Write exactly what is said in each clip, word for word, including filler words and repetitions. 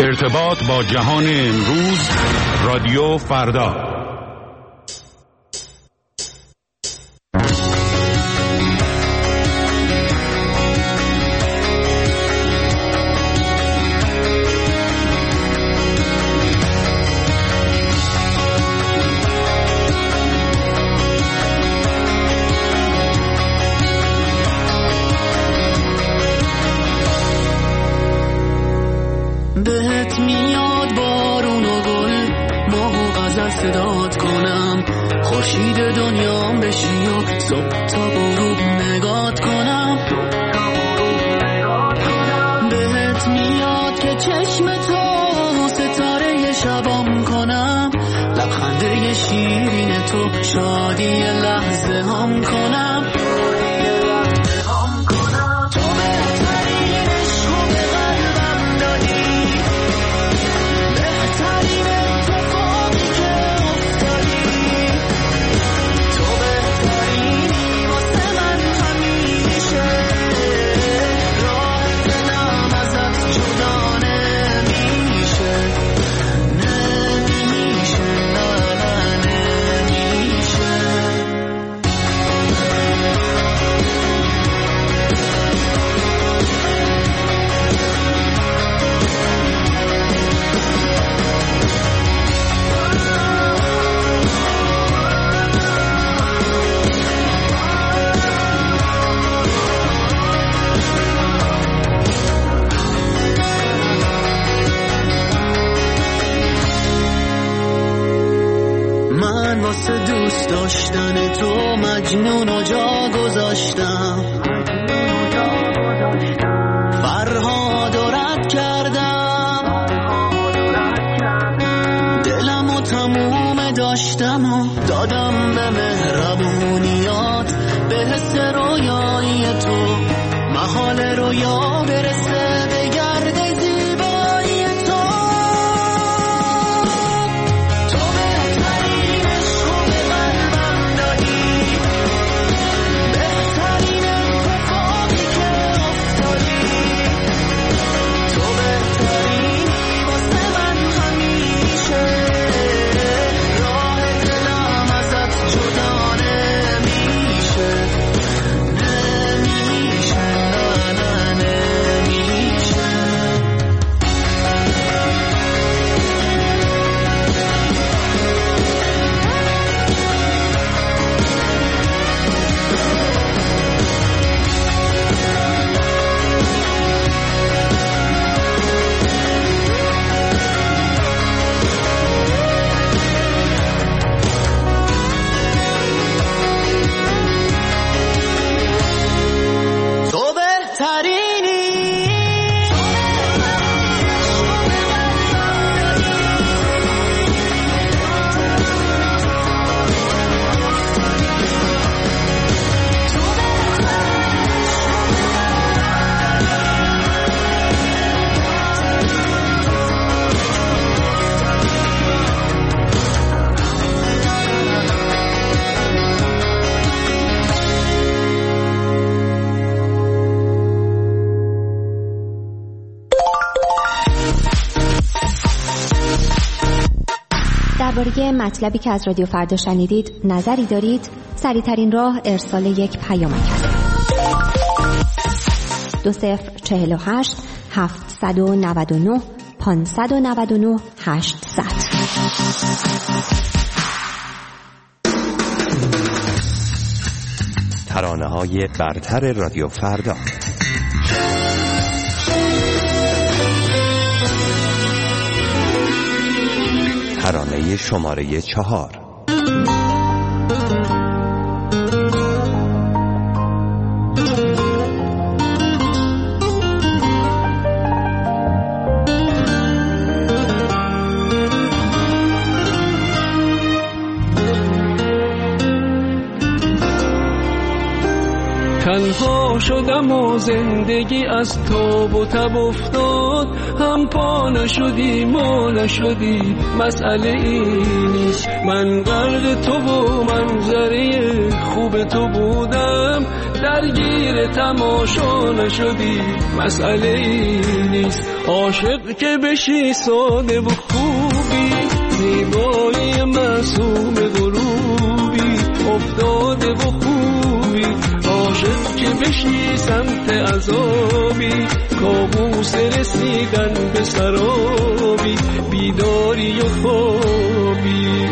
ارتباط با جهان امروز، رادیو فردا. بهت میاد بارون و گل، ماه و غزل صدات کنم، خورشید دنیام بشی و صبح تا غروب نگات کنم. بهت میاد که چشم تو ستاره شبام کنم، لبخنده شیرین تو شادی لحظه هم کنم. واسه دوست داشتن تو مجنون و جا گذاشتم، فرهاد و رد کردم، دلم و تموم داشتم و دادم به مهربونیات، به حس رویایی تو محال رویا برسه به گرد زیبایی تو. درباره مطلبی که از رادیو فردا شنیدید نظری دارید؟ سریع‌ترین راه ارسال یک پیامک است. دو صفر چهل و هشت هفتصد و نود و نه پانصد و نود و نه هشتصد. ترانه‌های برتر رادیو فردا. ترانه شماره چهار. تنها شدم و زندگی از تاب و تب افتاد. هم پا نشدی ما نشدی مسئله این نیست. من غرق تو و منظره خوب تو بودم، درگیر تماشا نشدی مسئله این نیست. عاشق که بشی ساده و خوبی، زیبایی معصوم غروبی افتاده و خوبی. عاشق که بشی سمت عذابی، کابوس رسیدن به سرابی، بیداری و خوابی.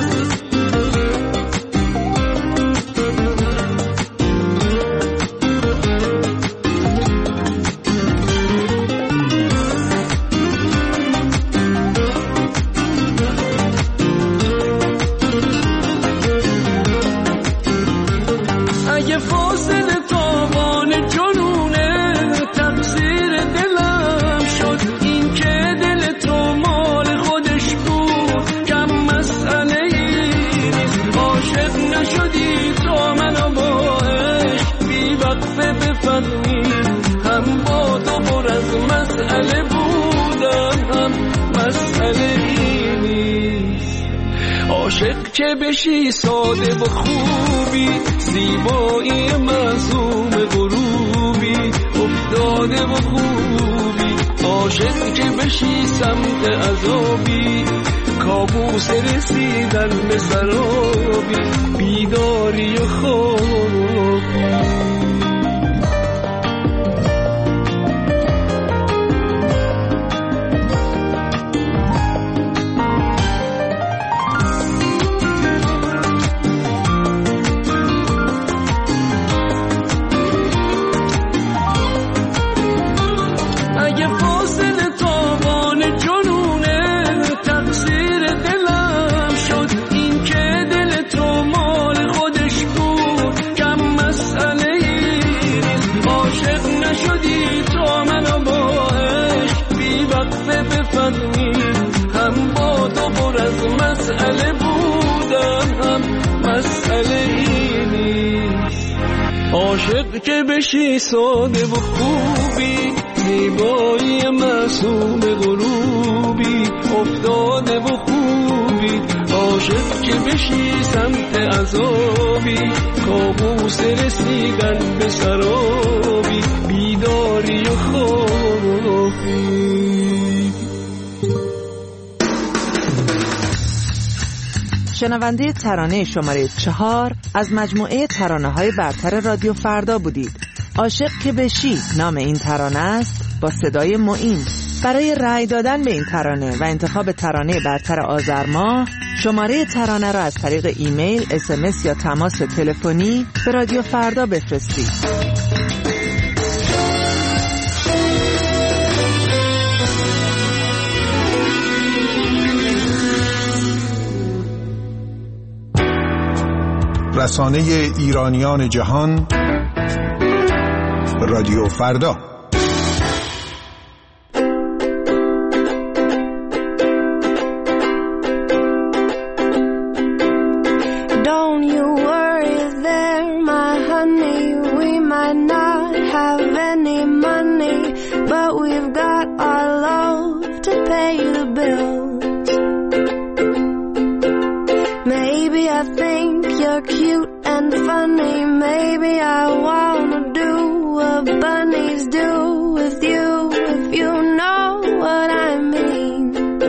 هم با تو پر از مسئله بودم، هم مسئله این نیست. عاشق که بشی ساده و خوبی، زیبایی معصوم غروبی افتاده و خوبی. عاشق که بشی سمت عذابی، کابوس رسیدن به سرابی، بیداری و خوابی. هم با تو پر از مسئله بودم، هم مسئله این نیست. عاشق که بشی ساده و خوبی، زیبایی معصوم غروبی افتاده و خوبی. عاشق که بشی سمت عذابی، کابوس رسیدن به سرابی، بیداری و خوابی. شنونده ترانه شماره چهار از مجموعه ترانه‌های برتر رادیو فردا بودید. عاشق که بشی نام این ترانه است، با صدای معین. برای رأی دادن به این ترانه و انتخاب ترانه برتر آذر ماه، شماره ترانه را از طریق ایمیل، اس ام اس یا تماس تلفنی به رادیو فردا بفرستید. رسانه ایرانیان جهان، رادیو فردا. Don't you worry there, my honey, we might not have any money, but we've got our love to pay the bills. Maybe I think you're cute and funny, maybe I wanna do what bunnies do with you, if you know what I mean.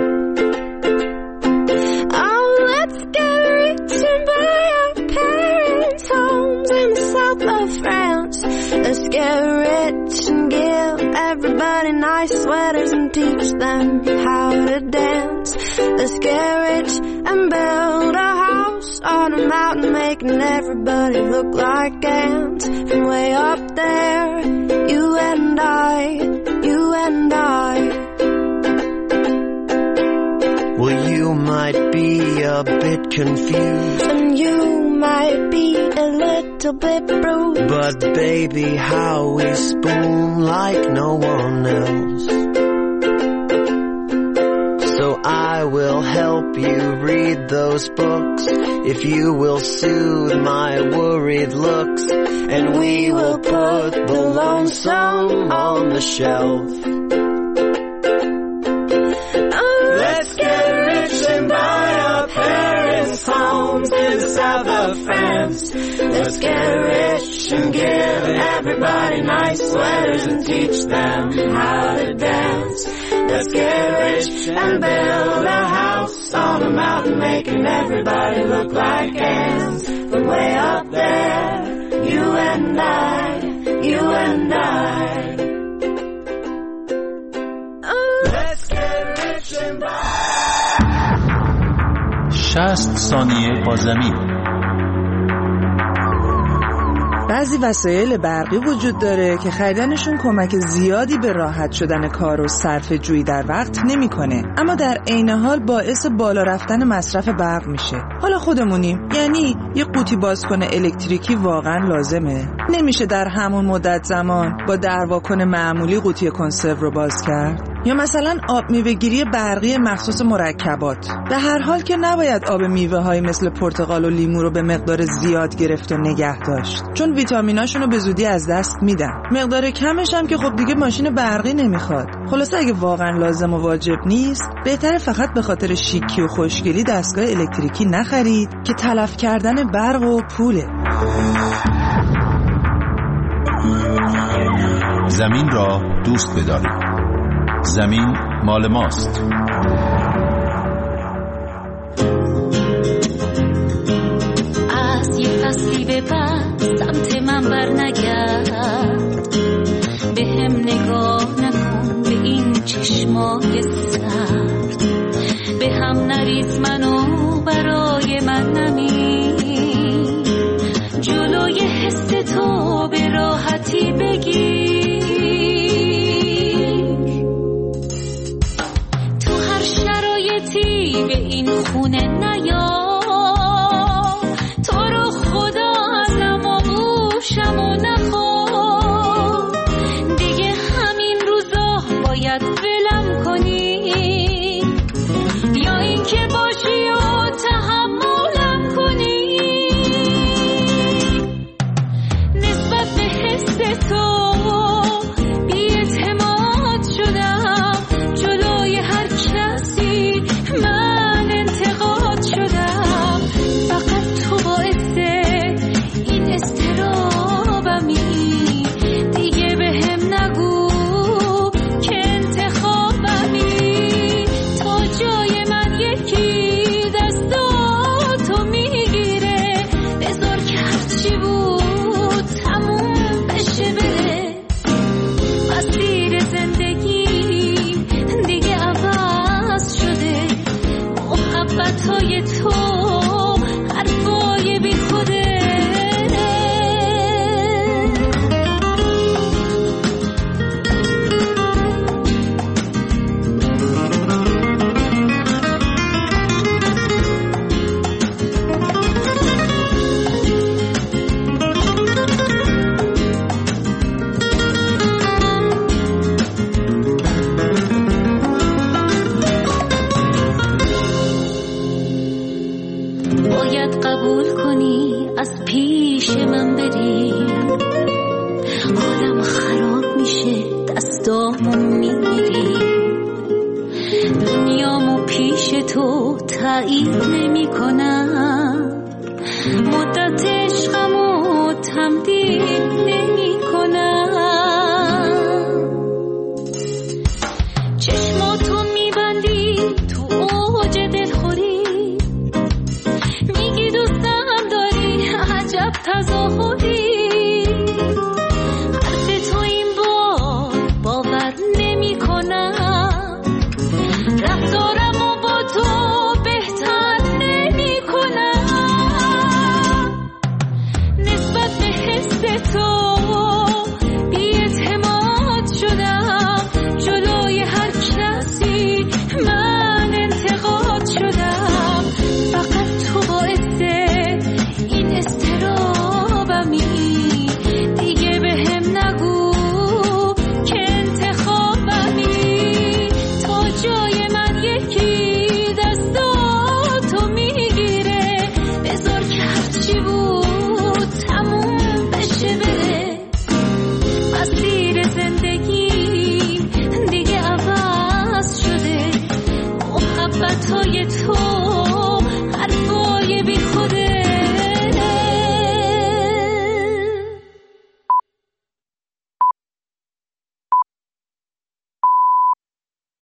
Oh, let's get rich and buy our parents' homes in the south of France. Let's get rich and give everybody nice sweaters and teach them how to dance. Let's get rich and build a house on a mountain, making everybody look like ants. From way up there, you and I, you and I. Well, you might be a bit confused, and you might be a little bit bruised, but baby, how we spoon like no one else. So I will help you read those books if you will soothe my worried looks, and we will put the lonesome on the shelf. Let's get rich and buy our parents' homes in the south of France. Let's get rich and give everybody nice sweaters and teach them how to dance. Let's get rich and build a house on a mountain, making everybody look like ants. From way up there, you and I, you and I. Let's get rich and buy. شصت ثانیه با زمین. بعضی وسایل برقی وجود داره که خریدنشون کمک زیادی به راحت شدن کار و صرف جویی در وقت نمیکنه، اما در عین حال باعث بالا رفتن مصرف برق میشه. حالا خودمونیم، یعنی یه قوطی بازکن الکتریکی واقعا لازمه؟ نمیشه در همون مدت زمان با درواکن معمولی قوطی کنسرو رو باز کرد؟ یا مثلا آب میوه‌گیری برقی مخصوص مرکبات. به هر حال که نباید آب میوه‌های مثل پرتقال و لیمو رو به مقدار زیاد گرفت و نگه داشت، چون ویتامیناشون رو به زودی از دست میدن. مقدار کمش هم که خب دیگه ماشین برقی نمیخواد. خلاصه اگه واقعا لازم و واجب نیست، بهتره فقط به خاطر شیکی و خوشگلی دستگاه الکتریکی نخرید که تلف کردن برق و پوله. زمین را دوست بدارید. زمین مال ماست. از یه فصلی به بعد سمت من بر نگرد، به هم نگاه نکن به این چشمای سرد، به هم نریز منو برای من نمی، جلوی حس تو به راحتی بگیر. به این خونه نیا، تو رو خدا ازم آغوشم و نخواه، دیگه همین روزا باید ولم کنی، یا این که باشی و تحملم کنی. نسبت به حس تو بی‌اعتماد شدم، جلوی هر کسی من انتقاد شدم، فقط تو باعث این استرابمی، دیگه به هم نگو که انتخابمی، تا جای من یکی دستاتو میگیره، بذار که هرچی بود تموم بشه بره، مسیر زندگی دیگه عوض شده، محبتای تو حرفای بی خوده. باید قبول کنی از پیش من بری، حالم خراب میشه دستامو میگیری، دنیامو پیش تو تایید نمی کنم، مدت عشقمو تمدید نمی کنم، چشماتو میبندی تو اوج دلخوری، میگی دوستم داری عجب تظاهری، حرف تو این بار باور نمی کنم، رفتارمو با تو بهتر نمی کنم. تو